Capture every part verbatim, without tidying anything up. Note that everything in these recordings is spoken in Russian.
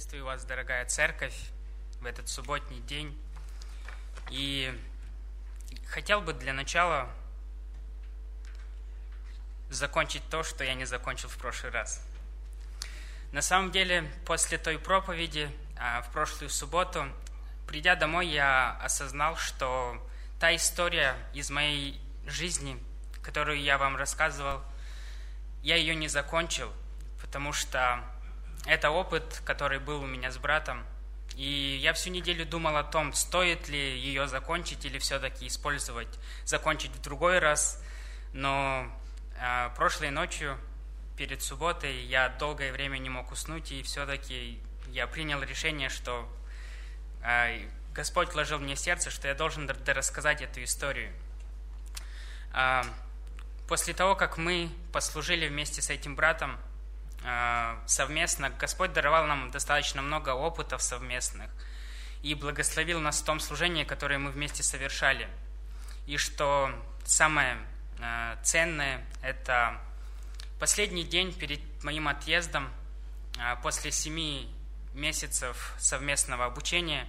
Приветствую вас, дорогая церковь, в этот субботний день. И хотел бы для начала закончить то, что я не закончил в прошлый раз. На самом деле, после той проповеди в прошлую субботу, придя домой, я осознал, что та история из моей жизни, которую я вам рассказывал, я ее не закончил, потому что это опыт, который был у меня с братом. И я всю неделю думал о том, стоит ли ее закончить или все-таки использовать, закончить в другой раз. Но э, прошлой ночью, перед субботой, я долгое время не мог уснуть, и все-таки я принял решение, что э, Господь вложил мне в сердце, что я должен рассказать эту историю. Э, после того, как мы послужили вместе с этим братом, совместно, Господь даровал нам достаточно много опытов совместных и благословил нас в том служении, которое мы вместе совершали. И что самое ценное, это последний день перед моим отъездом, после семи месяцев совместного обучения,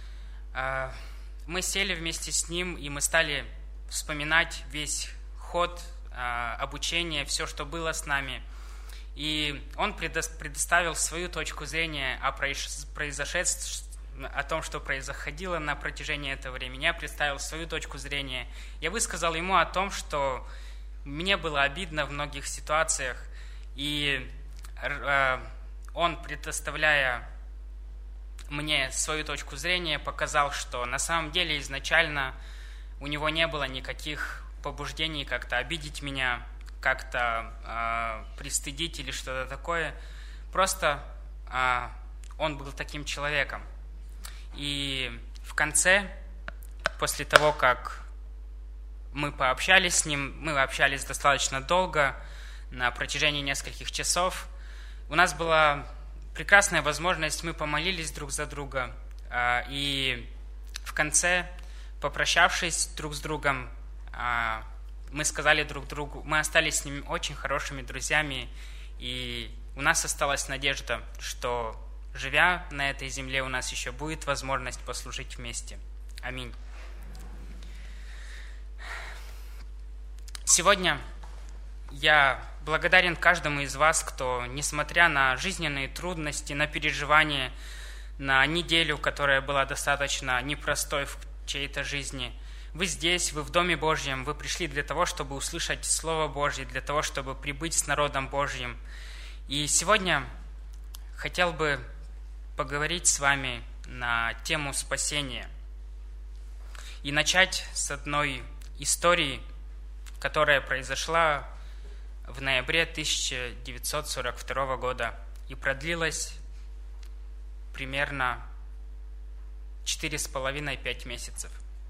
мы сели вместе с ним, и мы стали вспоминать весь ход обучения, все, что было с нами. И он предоставил свою точку зрения о произошедшем, о том, что происходило на протяжении этого времени. Я представил свою точку зрения. Я высказал ему о том, что мне было обидно в многих ситуациях. И он, предоставляя мне свою точку зрения, показал, что на самом деле изначально у него не было никаких побуждений как-то обидеть меня, как-то э, пристыдить или что-то такое. Просто э, он был таким человеком. И в конце, после того, как мы пообщались с ним, мы общались достаточно долго, на протяжении нескольких часов, у нас была прекрасная возможность, мы помолились друг за друга. Э, и в конце, попрощавшись друг с другом, э, мы сказали друг другу, мы остались с ним очень хорошими друзьями, и у нас осталась надежда, что, живя на этой земле, у нас еще будет возможность послужить вместе. Аминь. Сегодня я благодарен каждому из вас, кто, несмотря на жизненные трудности, на переживания, на неделю, которая была достаточно непростой в чьей-то жизни, вы здесь, вы в Доме Божьем, вы пришли для того, чтобы услышать Слово Божье, для того, чтобы прибыть с народом Божьим. И сегодня хотел бы поговорить с вами на тему спасения. И начать с одной истории, которая произошла в ноябре тысяча девятьсот сорок второго года и продлилась примерно четыре с половиной - пять месяцев.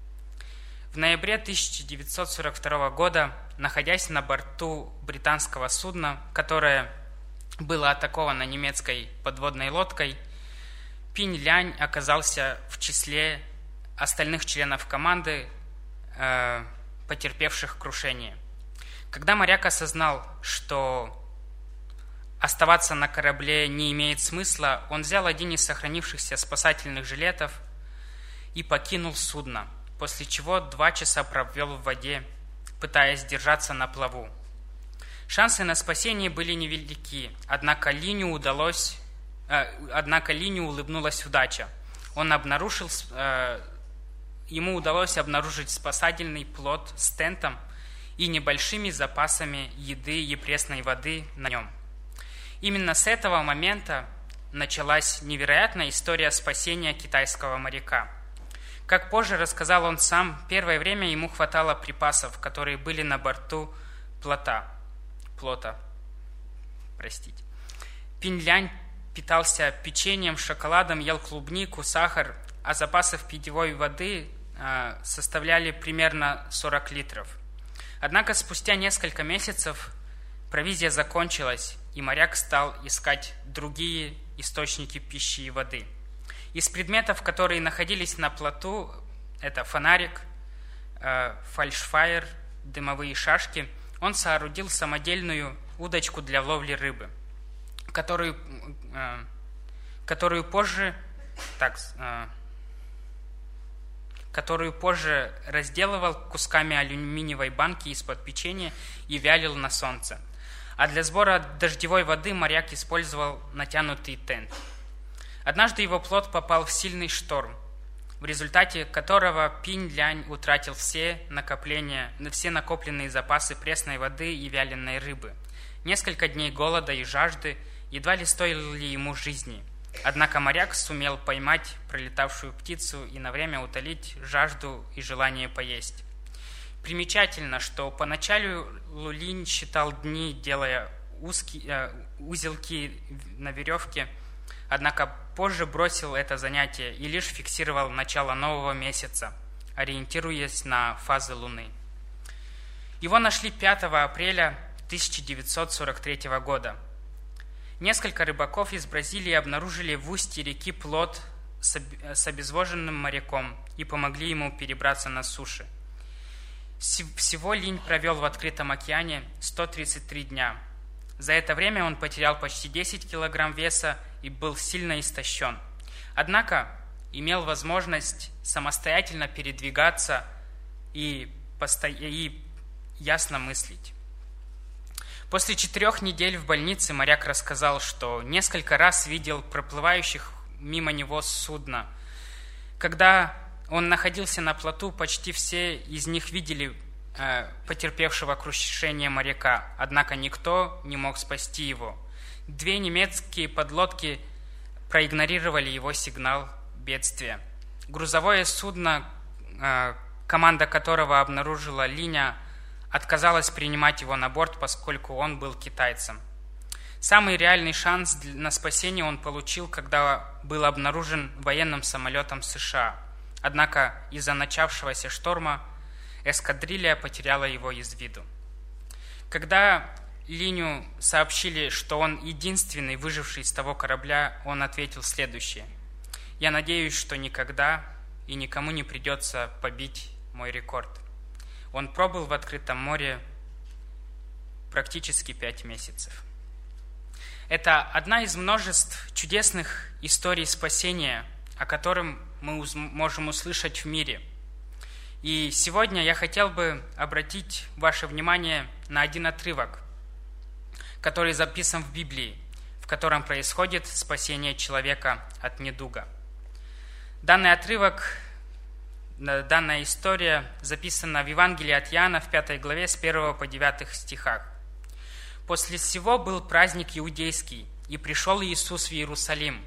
В ноябре тысяча девятьсот сорок второго года, находясь на борту британского судна, которое было атаковано немецкой подводной лодкой, Пинь Лянь оказался в числе остальных членов команды, э, потерпевших крушение. Когда моряк осознал, что оставаться на корабле не имеет смысла, он взял один из сохранившихся спасательных жилетов и покинул судно, после чего два часа провел в воде, пытаясь держаться на плаву. Шансы на спасение были невелики, однако Линю удалось, э, однако Линю улыбнулась удача. Он обнаружил, э, ему удалось обнаружить спасательный плот с тентом и небольшими запасами еды и пресной воды на нем. Именно с этого момента началась невероятная история спасения китайского моряка. Как позже рассказал он сам, первое время ему хватало припасов, которые были на борту плота. плота. Простите. Пинь Лянь питался печеньем, шоколадом, ел клубнику, сахар, а запасов питьевой воды э, составляли примерно сорок литров. Однако спустя несколько месяцев провизия закончилась, и моряк стал искать другие источники пищи и воды. Из предметов, которые находились на плоту, это фонарик, э, фальшфайер, дымовые шашки, он соорудил самодельную удочку для ловли рыбы, которую, э, которую позже, так, которую позже разделывал кусками алюминиевой банки из-под печенья и вялил на солнце. А для сбора дождевой воды моряк использовал натянутый тент. Однажды его плот попал в сильный шторм, в результате которого Пинь-Лянь утратил все накопления, все накопленные запасы пресной воды и вяленой рыбы. Несколько дней голода и жажды едва ли стоили ему жизни. Однако моряк сумел поймать пролетавшую птицу и на время утолить жажду и желание поесть. Примечательно, что поначалу Линь считал дни, делая узкие, э, узелки на веревке, однако позже бросил это занятие и лишь фиксировал начало нового месяца, ориентируясь на фазы Луны. Его нашли пятого апреля тысяча девятьсот сорок третьего года. Несколько рыбаков из Бразилии обнаружили в устье реки плот с обезвоженным моряком и помогли ему перебраться на сушу. Всего Линь провел в открытом океане сто тридцать три дня. За это время он потерял почти десять килограмм веса и был сильно истощен. Однако имел возможность самостоятельно передвигаться и, посто... и ясно мыслить. После четырех недель в больнице моряк рассказал, что несколько раз видел проплывающих мимо него судна. Когда он находился на плоту, почти все из них видели э, потерпевшего крушение моряка, однако никто не мог спасти его. Две немецкие подлодки проигнорировали его сигнал бедствия. Грузовое судно, э, команда которого обнаружила Линя, отказалась принимать его на борт, поскольку он был китайцем. Самый реальный шанс на спасение он получил, когда был обнаружен военным самолетом США. Однако из-за начавшегося шторма эскадрилья потеряла его из виду. Когда Линю сообщили, что он единственный выживший из того корабля, он ответил следующее: «Я надеюсь, что никогда и никому не придется побить мой рекорд». Он пробыл в открытом море практически пять месяцев. Это одна из множеств чудесных историй спасения, о котором мы можем услышать в мире. И сегодня я хотел бы обратить ваше внимание на один отрывок, который записан в Библии, в котором происходит спасение человека от недуга. Данный отрывок, данная история записана в Евангелии от Иоанна в пятой главе с первого по девятых стихах. «После сего был праздник иудейский, и пришел Иисус в Иерусалим.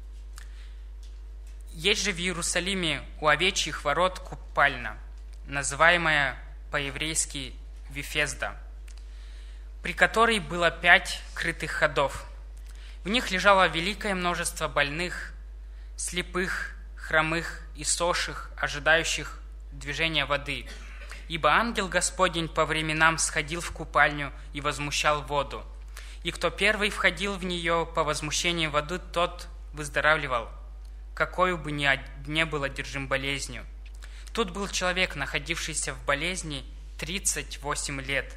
Есть же в Иерусалиме у овечьих ворот купальня, называемая по-еврейски Вифезда, при которой было пять крытых ходов. В них лежало великое множество больных, слепых, хромых и сохших, ожидающих движения воды. Ибо ангел Господень по временам сходил в купальню и возмущал воду. И кто первый входил в нее по возмущению воды, тот выздоравливал, какой бы ни не был одержим болезнью. Тут был человек, находившийся в болезни тридцать восемь лет.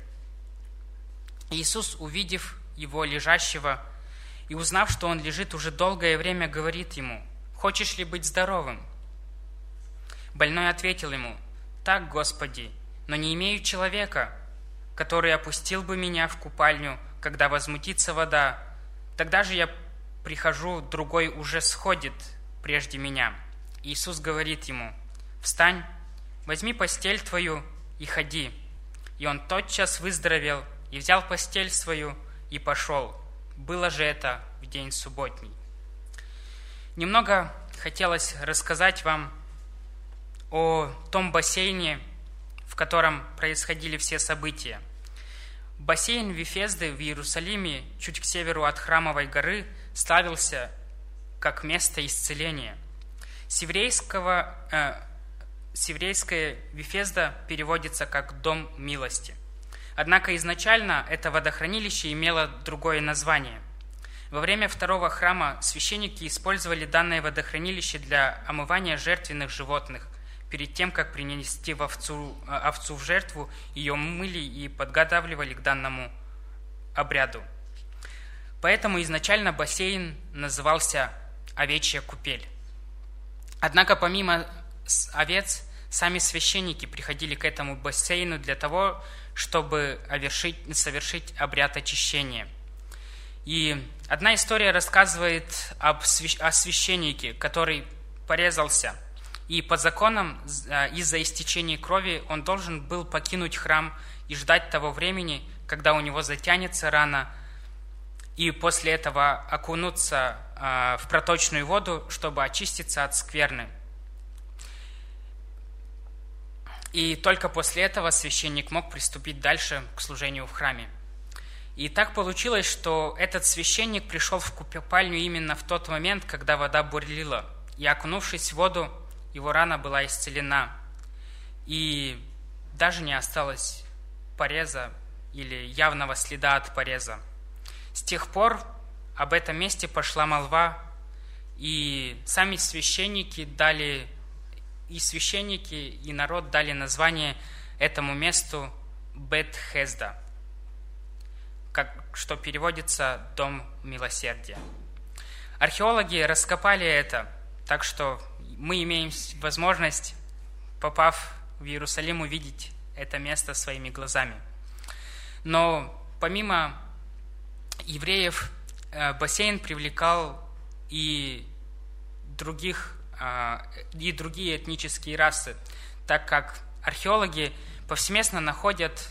Иисус, увидев его лежащего и узнав, что он лежит уже долгое время, говорит ему: «Хочешь ли быть здоровым?» Больной ответил ему: «Так, Господи, но не имею человека, который опустил бы меня в купальню, когда возмутится вода. Тогда же я прихожу, другой уже сходит прежде меня». Иисус говорит ему: «Встань, возьми постель твою и ходи». И он тотчас выздоровел и взял постель свою и пошел. Было же это в день субботний. Немного хотелось рассказать вам о том бассейне, в котором происходили все события. Бассейн Вифезды в Иерусалиме, чуть к северу от Храмовой горы, ставился как место исцеления. С еврейского, э, с еврейское Вифезда переводится как «дом милости». Однако изначально это водохранилище имело другое название. Во время второго храма священники использовали данное водохранилище для омывания жертвенных животных. Перед тем, как принести овцу, овцу в жертву, ее мыли и подготавливали к данному обряду. Поэтому изначально бассейн назывался овечья купель. Однако помимо овец, сами священники приходили к этому бассейну для того, чтобы совершить обряд очищения. И одна история рассказывает об свящ... о священнике, который порезался, и по законам из-за истечения крови он должен был покинуть храм и ждать того времени, когда у него затянется рана, и после этого окунуться в проточную воду, чтобы очиститься от скверны. И только после этого священник мог приступить дальше к служению в храме. И так получилось, что этот священник пришел в купальню именно в тот момент, когда вода бурлила. И, окунувшись в воду, его рана была исцелена. И даже не осталось пореза или явного следа от пореза. С тех пор об этом месте пошла молва, и сами священники дали, и священники, и народ дали название этому месту Бет-Хесда, как, что переводится «Дом милосердия». Археологи раскопали это, так что мы имеем возможность, попав в Иерусалим, увидеть это место своими глазами. Но помимо евреев, бассейн привлекал и других, и другие этнические расы, так как археологи повсеместно находят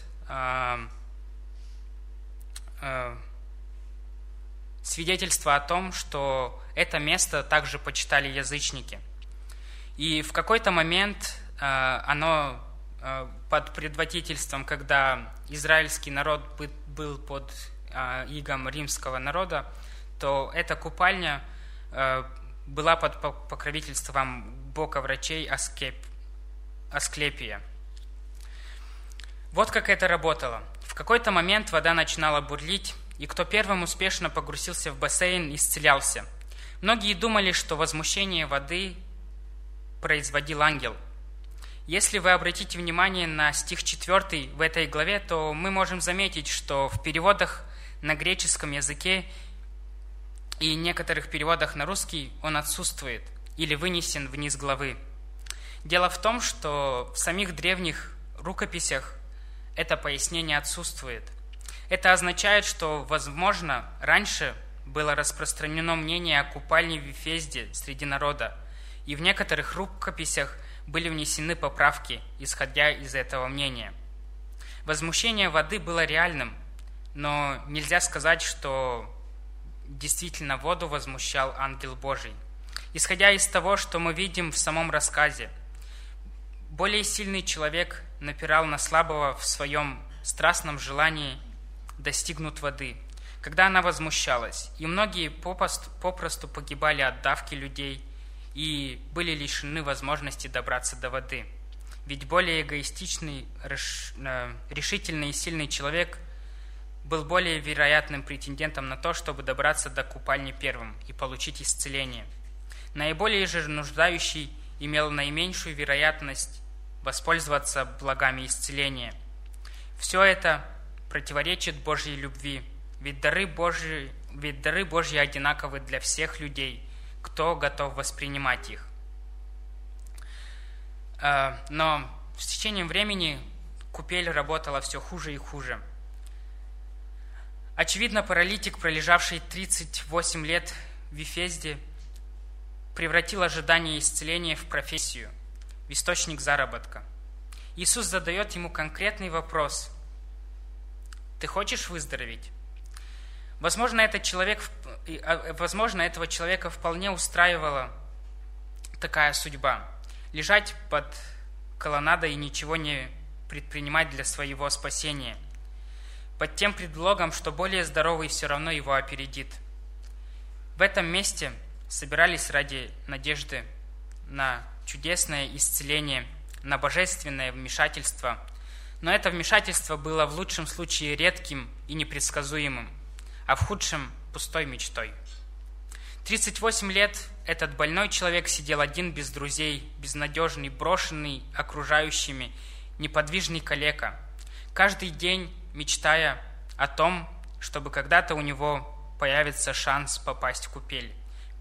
свидетельства о том, что это место также почитали язычники. И в какой-то момент оно под предводительством, когда израильский народ был под игом римского народа, то эта купальня была под покровительством бога врачей Аскеп, Асклепия. Вот как это работало. В какой-то момент вода начинала бурлить, и кто первым успешно погрузился в бассейн, исцелялся. Многие думали, что возмущение воды производил ангел. Если вы обратите внимание на стих четвёртый в этой главе, то мы можем заметить, что в переводах на греческом языке и некоторых переводах на русский он отсутствует или вынесен вниз главы. Дело в том, что в самих древних рукописях это пояснение отсутствует. Это означает, что, возможно, раньше было распространено мнение о купальне в Вифезде среди народа, и в некоторых рукописях были внесены поправки, исходя из этого мнения. Возмущение воды было реальным, но нельзя сказать, что действительно воду возмущал ангел Божий. Исходя из того, что мы видим в самом рассказе, более сильный человек напирал на слабого в своем страстном желании достигнуть воды, когда она возмущалась, и многие попросту, попросту погибали от давки людей и были лишены возможности добраться до воды. Ведь более эгоистичный, решительный и сильный человек был более вероятным претендентом на то, чтобы добраться до купальни первым и получить исцеление. Наиболее же нуждающий имел наименьшую вероятность воспользоваться благами исцеления. Все это противоречит Божьей любви, ведь дары Божьи, ведь дары Божьи одинаковы для всех людей, кто готов воспринимать их. Но с течением времени купель работала все хуже и хуже. Очевидно, паралитик, пролежавший тридцать восемь лет в Вифезде, превратил ожидание исцеления в профессию, в источник заработка. Иисус задает ему конкретный вопрос: «Ты хочешь выздороветь?» Возможно, этот человек, возможно, этого человека вполне устраивала такая судьба – лежать под колоннадой и ничего не предпринимать для своего спасения, под тем предлогом, что более здоровый все равно его опередит. В этом месте собирались ради надежды на чудесное исцеление, на божественное вмешательство, но это вмешательство было в лучшем случае редким и непредсказуемым, а в худшем – пустой мечтой. тридцать восемь лет этот больной человек сидел один без друзей, безнадежный, брошенный окружающими, неподвижный калека, каждый день мечтая о том, чтобы когда-то у него появится шанс попасть в купель,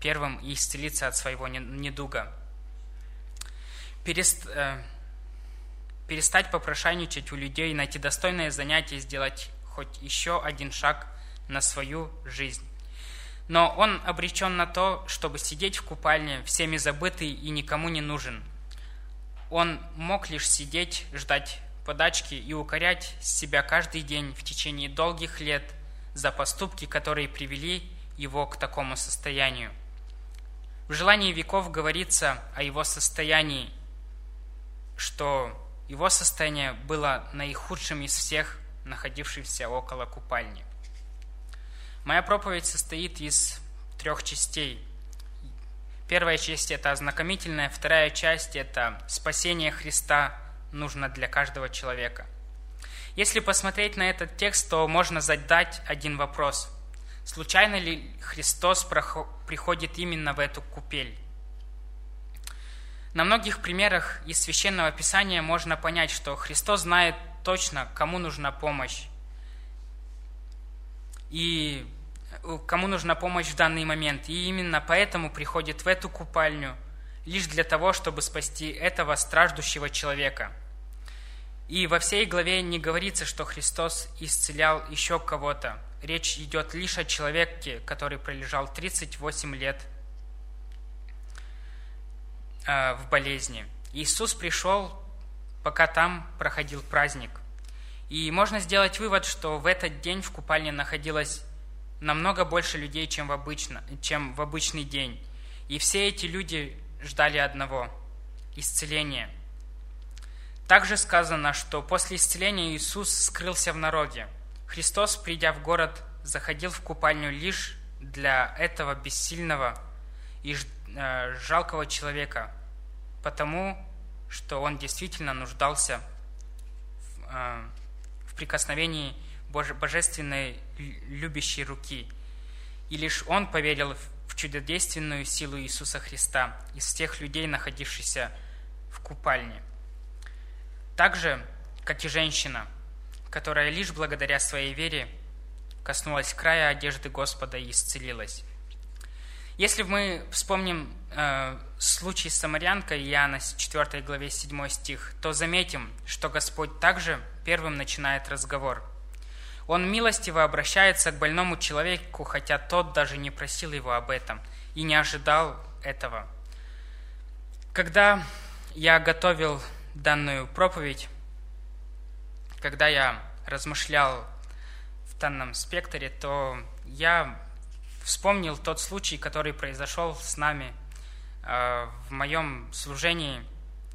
первым и исцелиться от своего недуга. Перест... Перестать попрошайничать у людей, найти достойное занятие и сделать хоть еще один шаг на свою жизнь. Но он обречен на то, чтобы сидеть в купальне, всеми забытый и никому не нужен. Он мог лишь сидеть, ждать подачки и укорять себя каждый день в течение долгих лет за поступки, которые привели его к такому состоянию. В «Желании веков» говорится о его состоянии, что его состояние было наихудшим из всех, находившихся около купальни. Моя проповедь состоит из трех частей. Первая часть – это ознакомительная, вторая часть – это спасение Христа нужно для каждого человека. Если посмотреть на этот текст, то можно задать один вопрос. Случайно ли Христос приходит именно в эту купель? На многих примерах из Священного Писания можно понять, что Христос знает точно, кому нужна помощь. И кому нужна помощь в данный момент. И именно поэтому приходит в эту купальню, лишь для того, чтобы спасти этого страждущего человека. И во всей главе не говорится, что Христос исцелял еще кого-то. Речь идет лишь о человеке, который пролежал тридцать восемь лет э, в болезни. Иисус пришел, пока там проходил праздник. И можно сделать вывод, что в этот день в купальне находилось намного больше людей, чем в, обычно, чем в обычный день. И все эти люди ждали одного – исцеления. Также сказано, что после исцеления Иисус скрылся в народе. Христос, придя в город, заходил в купальню лишь для этого бессильного и жалкого человека, потому что он действительно нуждался в, в прикосновении божественной любящей руки. И лишь он поверил в чудодейственную силу Иисуса Христа из всех людей, находившихся в купальне. Так же, как и женщина, которая лишь благодаря своей вере коснулась края одежды Господа и исцелилась. Если мы вспомним э, случай с самарянкой Иоанна, четвёртой главе, седьмой стих, то заметим, что Господь также первым начинает разговор. Он милостиво обращается к больному человеку, хотя тот даже не просил его об этом и не ожидал этого. Когда я готовил данную проповедь, когда я размышлял в данном спектре, то я вспомнил тот случай, который произошел с нами э, в моем служении.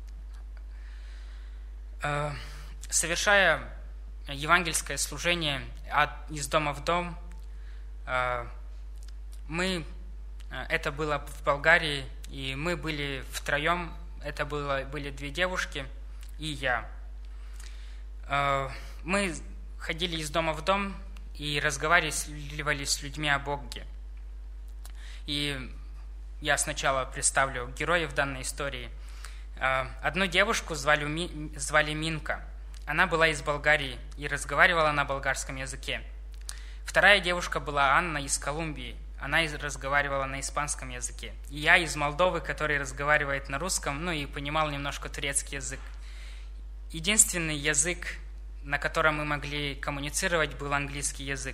Э, совершая евангельское служение от, из дома в дом, э, мы, это было в Болгарии, и мы были втроем, это было, были две девушки и я. Э, мы ходили из дома в дом и разговаривали с людьми о Боге. И я сначала представлю героев данной истории. Одну девушку звали, звали Минка. Она была из Болгарии и разговаривала на болгарском языке. Вторая девушка была Анна из Колумбии. Она разговаривала на испанском языке. И я из Молдовы, который разговаривает на русском, ну и понимал немножко турецкий язык. Единственный язык, на котором мы могли коммуницировать, был английский язык.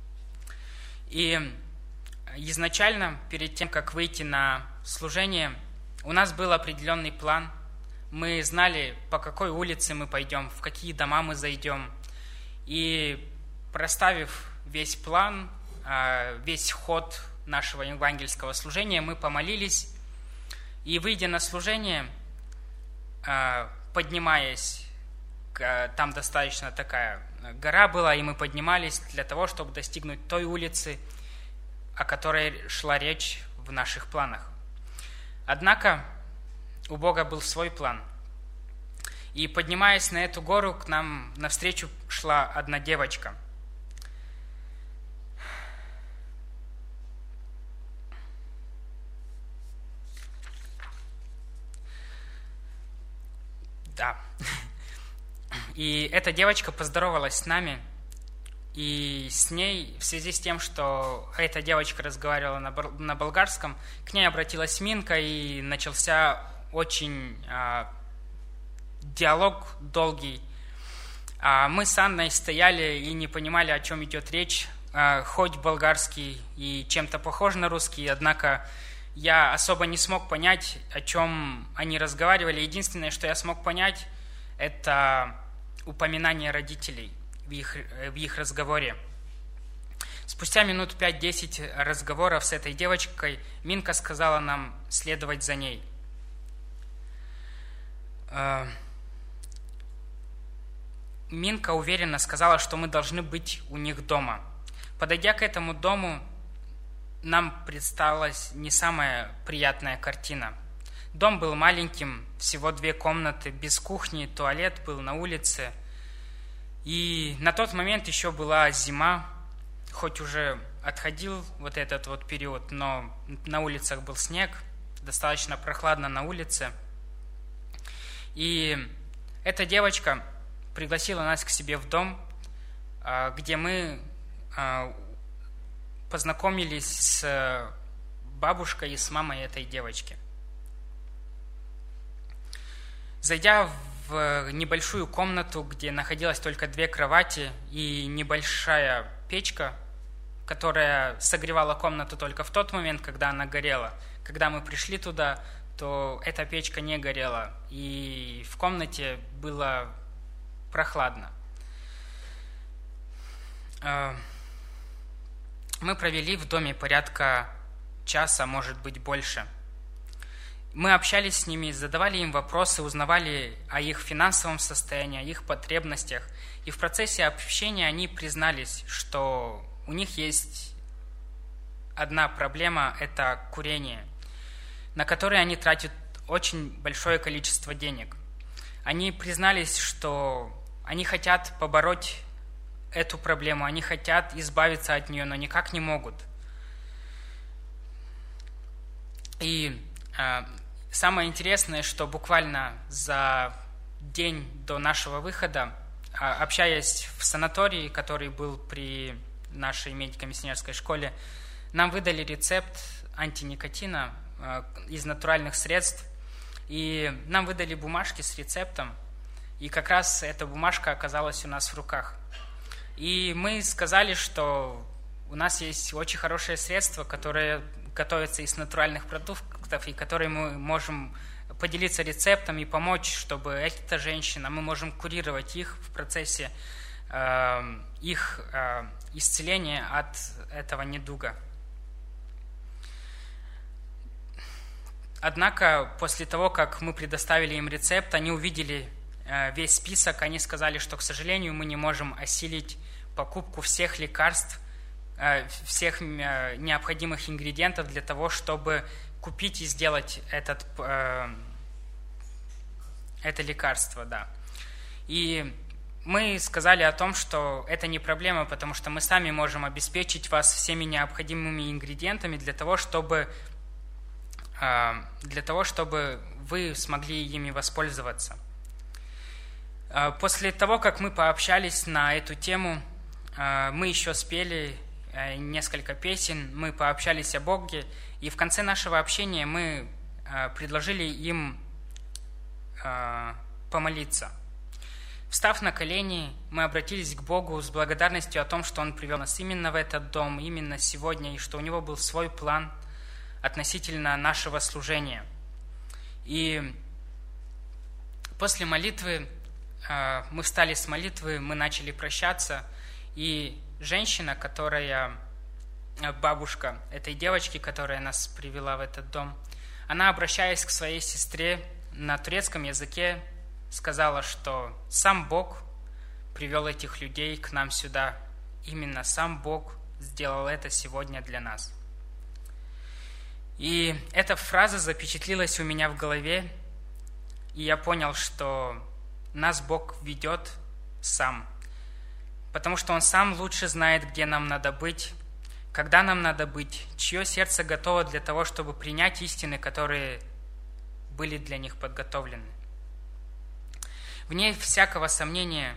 И изначально, перед тем, как выйти на служение, у нас был определенный план. Мы знали, по какой улице мы пойдем, в какие дома мы зайдем. И проставив весь план, весь ход нашего евангельского служения, мы помолились. И, выйдя на служение, поднимаясь, там достаточно такая гора была, и мы поднимались для того, чтобы достигнуть той улицы, о которой шла речь в наших планах. Однако у Бога был свой план. И, поднимаясь на эту гору, к нам навстречу шла одна девочка. Да. И эта девочка поздоровалась с нами, И с ней, в связи с тем, что эта девочка разговаривала на, на болгарском, к ней обратилась Минка, и начался очень э, диалог долгий. А мы с Анной стояли и не понимали, о чем идет речь, э, хоть болгарский и чем-то похож на русский, однако я особо не смог понять, о чем они разговаривали. Единственное, что я смог понять, это упоминание родителей в их, в их разговоре. Спустя минут пять-десять разговоров с этой девочкой Минка сказала нам следовать за ней. Минка уверенно сказала, что мы должны быть у них дома. Подойдя к этому дому, нам предсталась не самая приятная картина. Дом был маленьким, всего две комнаты, без кухни, туалет был на улице. И на тот момент еще была зима, хоть уже отходил вот этот вот период, но на улицах был снег, достаточно прохладно на улице. И эта девочка пригласила нас к себе в дом, где мы познакомились с бабушкой и с мамой этой девочки. Зайдя в небольшую комнату, где находилось только две кровати и небольшая печка, которая согревала комнату только в тот момент, когда она горела. Когда мы пришли туда, то эта печка не горела, и в комнате было прохладно. Мы провели в доме порядка часа, может быть, больше. Мы общались с ними, задавали им вопросы, узнавали о их финансовом состоянии, о их потребностях. И в процессе общения они признались, что у них есть одна проблема – это курение, на которое они тратят очень большое количество денег. Они признались, что они хотят побороть эту проблему, они хотят избавиться от нее, но никак не могут. И э, самое интересное, что буквально за день до нашего выхода, э, общаясь в санатории, который был при нашей медико-миссионерской школе, нам выдали рецепт антиникотина э, из натуральных средств, и нам выдали бумажки с рецептом, и как раз эта бумажка оказалась у нас в руках. И мы сказали, что у нас есть очень хорошее средство, которое готовится из натуральных продуктов, и которое мы можем поделиться рецептом и помочь, чтобы эта женщина, мы можем курировать их в процессе э, их э, исцеления от этого недуга. Однако, после того, как мы предоставили им рецепт, они увидели э, весь список, они сказали, что, к сожалению, мы не можем осилить покупку всех лекарств, э, всех э, необходимых ингредиентов для того, чтобы купить и сделать этот, э, это лекарство. Да. И мы сказали о том, что это не проблема, потому что мы сами можем обеспечить вас всеми необходимыми ингредиентами для того, чтобы для того, чтобы вы смогли ими воспользоваться. После того, как мы пообщались на эту тему, мы еще спели несколько песен, мы пообщались о Боге, и в конце нашего общения мы предложили им помолиться. Встав на колени, мы обратились к Богу с благодарностью о том, что Он привел нас именно в этот дом, именно сегодня, и что у Него был свой план относительно нашего служения. И после молитвы э, мы встали с молитвы, мы начали прощаться, и женщина, которая, бабушка этой девочки, которая нас привела в этот дом, она, обращаясь к своей сестре на турецком языке, сказала, что сам Бог привел этих людей к нам сюда. Именно сам Бог сделал это сегодня для нас. И эта фраза запечатлилась у меня в голове, и я понял, что нас Бог ведет сам, потому что Он сам лучше знает, где нам надо быть, когда нам надо быть, чье сердце готово для того, чтобы принять истины, которые были для них подготовлены. Вне всякого сомнения,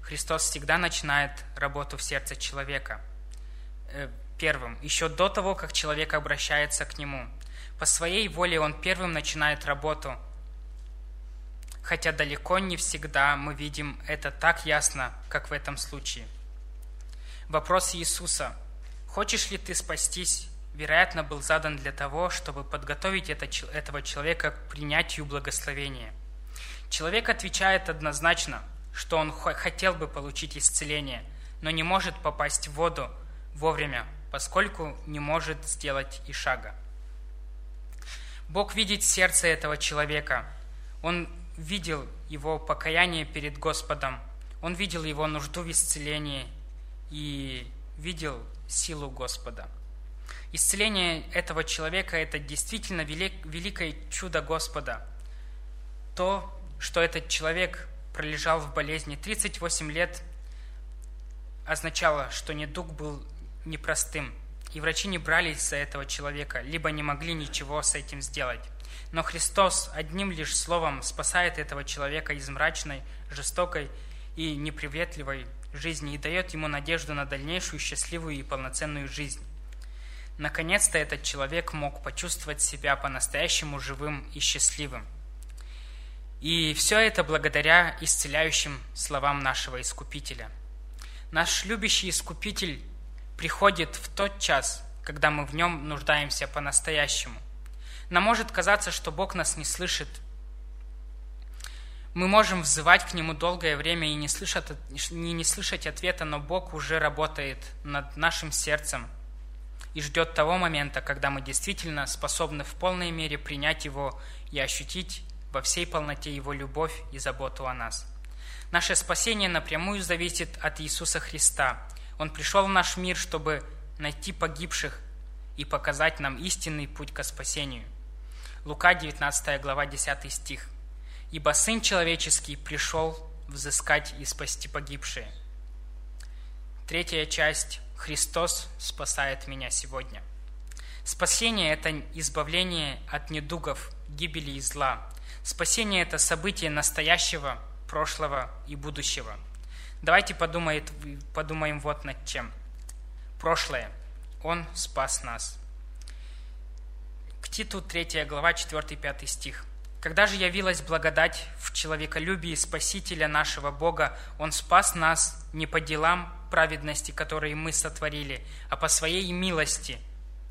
Христос всегда начинает работу в сердце человека. Первым, еще до того, как человек обращается к Нему. По своей воле Он первым начинает работу, хотя далеко не всегда мы видим это так ясно, как в этом случае. Вопрос Иисуса: «Хочешь ли ты спастись?» вероятно, был задан для того, чтобы подготовить это, этого человека к принятию благословения. Человек отвечает однозначно, что он хотел бы получить исцеление, но не может попасть в воду вовремя, поскольку не может сделать и шага. Бог видит сердце этого человека. Он видел его покаяние перед Господом. Он видел его нужду в исцелении и видел силу Господа. Исцеление этого человека – это действительно велик, великое чудо Господа. То, что этот человек пролежал в болезни тридцать восемь лет, означало, что недуг был непростым, и врачи не брались за этого человека, либо не могли ничего с этим сделать. Но Христос одним лишь словом спасает этого человека из мрачной, жестокой и неприветливой жизни и дает ему надежду на дальнейшую счастливую и полноценную жизнь. Наконец-то этот человек мог почувствовать себя по-настоящему живым и счастливым. И все это благодаря исцеляющим словам нашего Искупителя. Наш любящий Искупитель приходит в тот час, когда мы в нем нуждаемся по-настоящему. Нам может казаться, что Бог нас не слышит. Мы можем взывать к Нему долгое время и не слышать, не, не слышать ответа, но Бог уже работает над нашим сердцем и ждет того момента, когда мы действительно способны в полной мере принять Его и ощутить во всей полноте Его любовь и заботу о нас. Наше спасение напрямую зависит от Иисуса Христа. Он пришел в наш мир, чтобы найти погибших и показать нам истинный путь к спасению. Лука, девятнадцатая глава, десятый стих. «Ибо Сын Человеческий пришел взыскать и спасти погибшие». Третья часть. Христос спасает меня сегодня. Спасение – это избавление от недугов, гибели и зла. Спасение – это событие настоящего, прошлого и будущего. Давайте подумаем, подумаем вот над чем. Прошлое. Он спас нас. К Титу, третья глава, четвёртый-пятый стих. «Когда же явилась благодать в человеколюбии Спасителя нашего Бога, Он спас нас не по делам праведности, которые мы сотворили, а по Своей милости,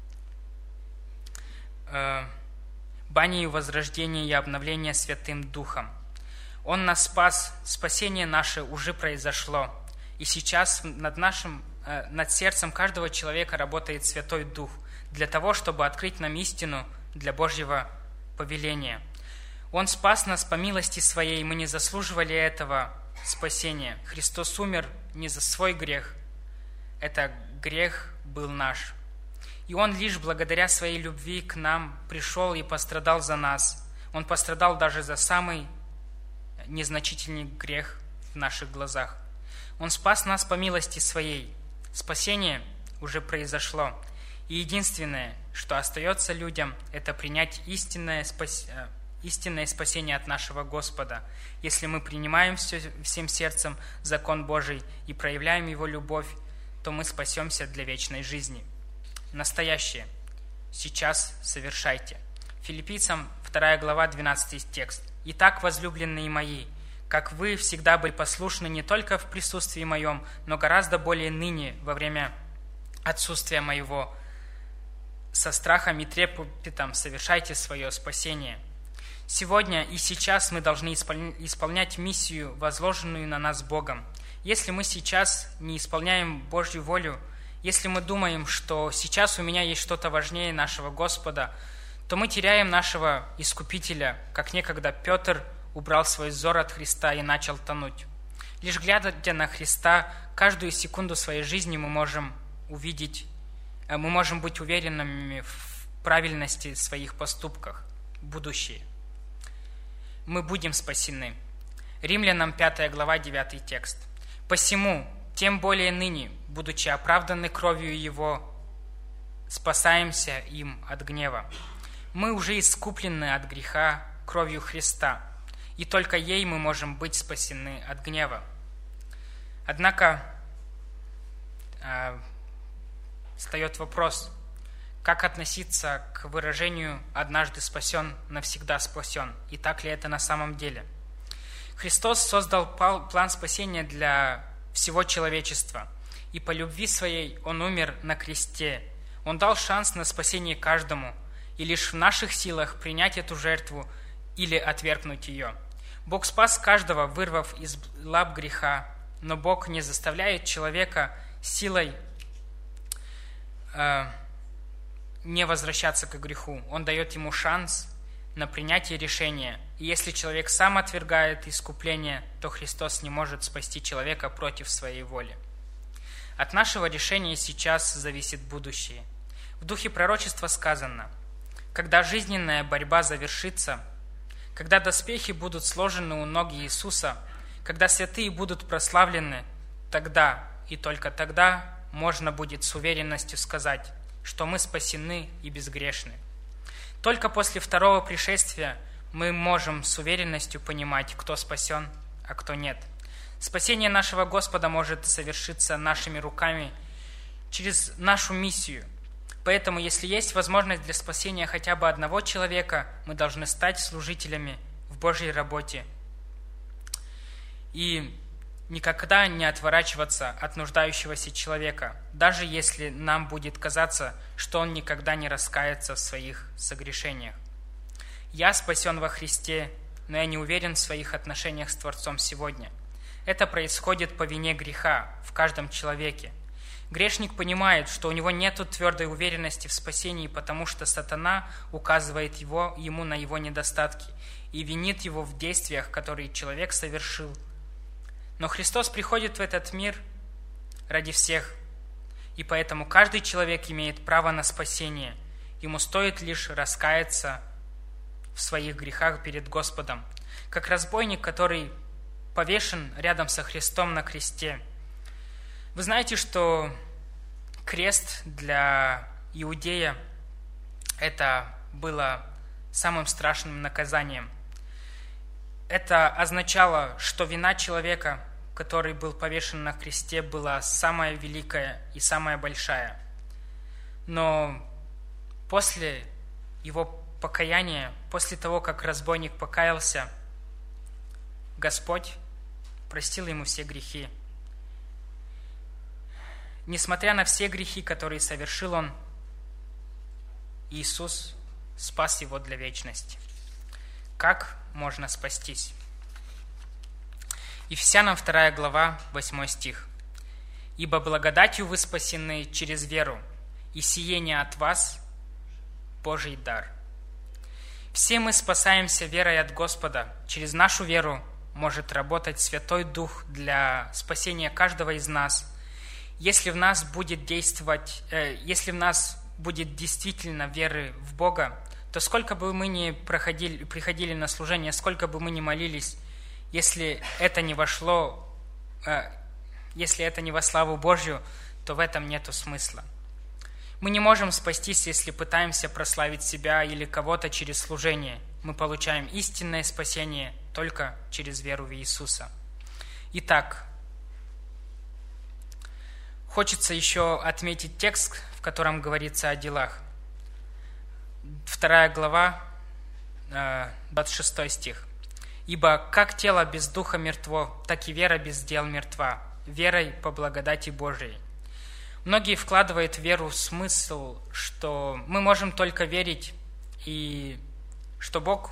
э, банию возрождения и обновления Святым Духом». Он нас спас, спасение наше уже произошло, и сейчас над нашим, э, над сердцем каждого человека работает Святой Дух для того, чтобы открыть нам истину для Божьего повеления. Он спас нас по милости Своей, мы не заслуживали этого спасения. Христос умер не за свой грех, это грех был наш. И Он лишь благодаря Своей любви к нам пришел и пострадал за нас. Он пострадал даже за самый незначительный грех в наших глазах. Он спас нас по милости Своей. Спасение уже произошло. И единственное, что остается людям, это принять истинное спасение, истинное спасение от нашего Господа. Если мы принимаем все, всем сердцем закон Божий и проявляем Его любовь, то мы спасемся для вечной жизни. Настоящее. Сейчас совершайте. Филиппийцам вторая глава, двенадцатый текст. «Итак, возлюбленные мои, как вы всегда были послушны не только в присутствии моем, но гораздо более ныне, во время отсутствия моего, со страхом и трепетом совершайте свое спасение». Сегодня и сейчас мы должны исполнять миссию, возложенную на нас Богом. Если мы сейчас не исполняем Божью волю, если мы думаем, что сейчас у меня есть что-то важнее нашего Господа, то мы теряем нашего Искупителя, как некогда Петр убрал свой взор от Христа и начал тонуть. Лишь глядя на Христа, каждую секунду своей жизни мы можем увидеть, мы можем быть уверенными в правильности своих поступков, будущее. Мы будем спасены. Римлянам пятая глава, девятый текст. «Посему, тем более ныне, будучи оправданы кровью Его, спасаемся им от гнева. Мы уже искуплены от греха кровью Христа, и только ей мы можем быть спасены от гнева». Однако э, встает вопрос, как относиться к выражению «однажды спасен, навсегда спасен», и так ли это на самом деле? Христос создал план спасения для всего человечества, и по любви своей Он умер на кресте. Он дал шанс на спасение каждому, и лишь в наших силах принять эту жертву или отвергнуть ее. Бог спас каждого, вырвав из лап греха, но Бог не заставляет человека силой э, не возвращаться к греху. Он дает ему шанс на принятие решения. И если человек сам отвергает искупление, то Христос не может спасти человека против своей воли. От нашего решения сейчас зависит будущее. В духе пророчества сказано: когда жизненная борьба завершится, когда доспехи будут сложены у ног Иисуса, когда святые будут прославлены, тогда и только тогда можно будет с уверенностью сказать, что мы спасены и безгрешны. Только после второго пришествия мы можем с уверенностью понимать, кто спасен, а кто нет. Спасение нашего Господа может совершиться нашими руками через нашу миссию. Поэтому, если есть возможность для спасения хотя бы одного человека, мы должны стать служителями в Божьей работе и никогда не отворачиваться от нуждающегося человека, даже если нам будет казаться, что он никогда не раскается в своих согрешениях. Я спасен во Христе, но я не уверен в своих отношениях с Творцом сегодня. Это происходит по вине греха в каждом человеке. Грешник понимает, что у него нет твердой уверенности в спасении, потому что сатана указывает его, ему на его недостатки и винит его в действиях, которые человек совершил. Но Христос приходит в этот мир ради всех, и поэтому каждый человек имеет право на спасение. Ему стоит лишь раскаяться в своих грехах перед Господом, как разбойник, который повешен рядом со Христом на кресте. Вы знаете, что крест для иудея – это было самым страшным наказанием. Это означало, что вина человека, который был повешен на кресте, была самая великая и самая большая. Но после его покаяния, после того, как разбойник покаялся, Господь простил ему все грехи. Несмотря на все грехи, которые совершил он, Иисус спас его для вечности. Как можно спастись? Ефесянам вторая глава, восьмой стих. «Ибо благодатью вы спасены через веру, и сие не от вас Божий дар». Все мы спасаемся верой от Господа. Через нашу веру может работать Святой Дух для спасения каждого из нас. Если в нас будет действовать, э, если в нас будет действительно веры в Бога, то сколько бы мы ни проходили, приходили на служение, сколько бы мы ни молились, если это не вошло, э, если это не во славу Божью, то в этом нету смысла. Мы не можем спастись, если пытаемся прославить себя или кого-то через служение. Мы получаем истинное спасение только через веру в Иисуса. Итак, хочется еще отметить текст, в котором говорится о делах. Вторая глава, двадцать шестой стих. «Ибо как тело без духа мертво, так и вера без дел мертва, верой по благодати Божией». Многие вкладывают в веру смысл, что мы можем только верить, и что Бог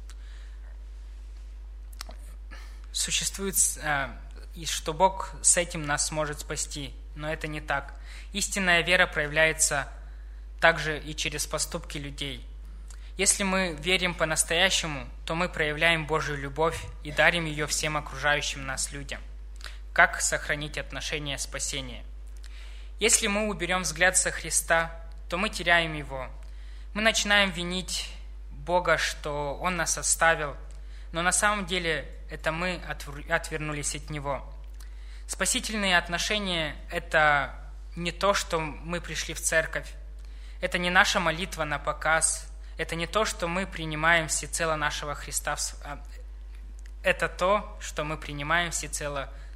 существует, и что Бог с этим нас сможет спасти. Но это не так. Истинная вера проявляется также и через поступки людей. Если мы верим по-настоящему, то мы проявляем Божью любовь и дарим ее всем окружающим нас людям. Как сохранить отношения спасения? Если мы уберем взгляд со Христа, то мы теряем Его. Мы начинаем винить Бога, что Он нас оставил, но на самом деле это мы отвернулись от Него. Спасительные отношения – это не то, что мы пришли в церковь. Это не наша молитва на показ. Это не то, что мы принимаем всецело нашего Христа. Это то, что мы принимаем всецело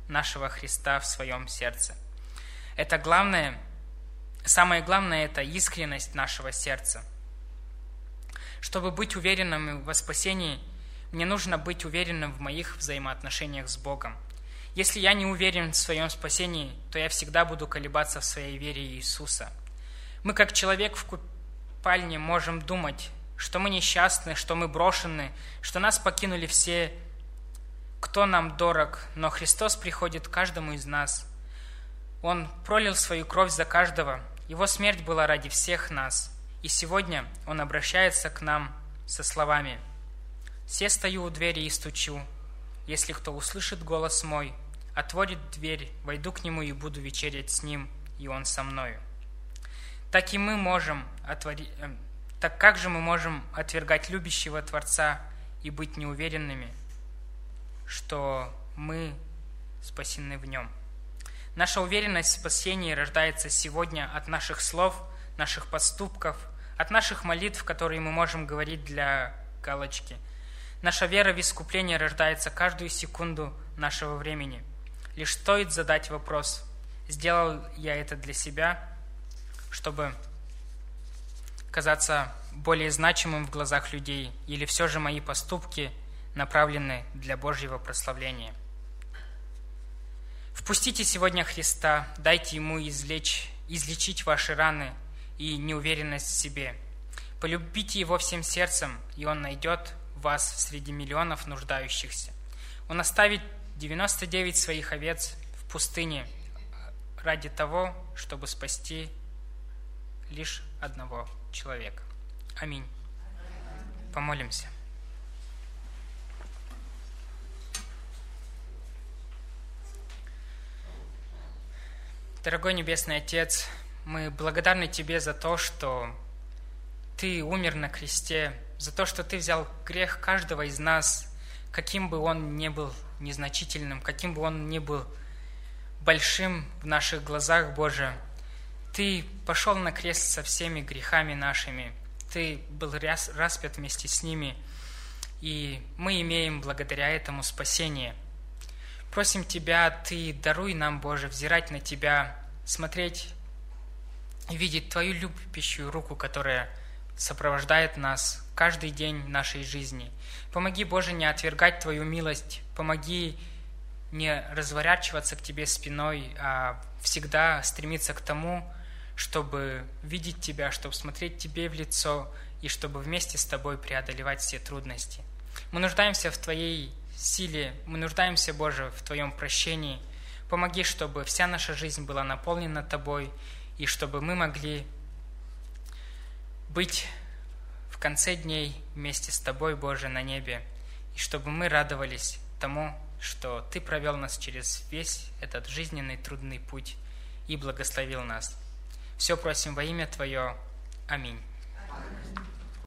нашего Христа в своем сердце. Это главное, самое главное – это искренность нашего сердца. Чтобы быть уверенным во спасении, мне нужно быть уверенным в моих взаимоотношениях с Богом. Если я не уверен в своем спасении, то я всегда буду колебаться в своей вере в Иисуса. Мы, как человек в купальне, можем думать, что мы несчастны, что мы брошены, что нас покинули все, кто нам дорог, но Христос приходит к каждому из нас. Он пролил свою кровь за каждого, Его смерть была ради всех нас, и сегодня Он обращается к нам со словами: «Се стою у двери и стучу, если кто услышит голос мой, отворит дверь, войду к нему и буду вечерять с ним, и он со мною». Так и мы можем отвори... Так как же мы можем отвергать любящего Творца и быть неуверенными, что мы спасены в Нем? Наша уверенность в спасении рождается сегодня от наших слов, наших поступков, от наших молитв, которые мы можем говорить для галочки. Наша вера в искупление рождается каждую секунду нашего времени. Лишь стоит задать вопрос: сделал я это для себя, чтобы казаться более значимым в глазах людей, или все же мои поступки направлены для Божьего прославления? Впустите сегодня Христа, дайте Ему излечь, излечить ваши раны и неуверенность в себе. Полюбите Его всем сердцем, и Он найдет вас среди миллионов нуждающихся. Он оставит девяносто девять своих овец в пустыне ради того, чтобы спасти лишь одного человека. Аминь. Помолимся. Дорогой Небесный Отец, мы благодарны Тебе за то, что Ты умер на кресте, за то, что Ты взял грех каждого из нас, каким бы он ни был незначительным, каким бы он ни был большим в наших глазах, Боже. Ты пошел на крест со всеми грехами нашими, Ты был распят вместе с ними, и мы имеем благодаря этому спасение. Просим Тебя, Ты даруй нам, Боже, взирать на Тебя, смотреть и видеть Твою любящую руку, которая сопровождает нас каждый день нашей жизни. Помоги, Боже, не отвергать Твою милость, помоги не разворачиваться к Тебе спиной, а всегда стремиться к тому, чтобы видеть Тебя, чтобы смотреть Тебе в лицо и чтобы вместе с Тобой преодолевать все трудности. Мы нуждаемся в Твоей силе, мы нуждаемся, Боже, в Твоем прощении. Помоги, чтобы вся наша жизнь была наполнена Тобой, и чтобы мы могли быть в конце дней вместе с Тобой, Боже, на небе, и чтобы мы радовались тому, что Ты провел нас через весь этот жизненный трудный путь и благословил нас. Все просим во имя Твое. Аминь.